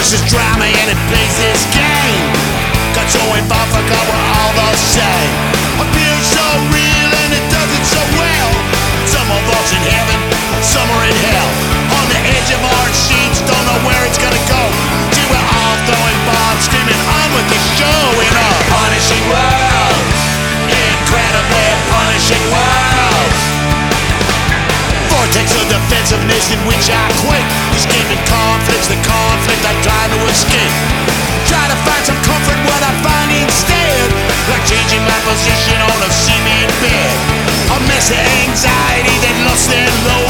versus drama and it plays this game. Got so involved, forgot we're all the same. Appears so real and it does it so well. Some of us in heaven, some are in hell. On the edge of our seats, don't know where it's gonna go. See, we're all throwing bombs, screaming on with the show in a punishing world. Incredibly punishing world. Vortex of defensiveness in which I quake. Escaping conflicts, the conflict I'm trying to escape. Try to find some comfort, what I find instead, like changing my position on a cement bed. A mess of anxiety that lost and low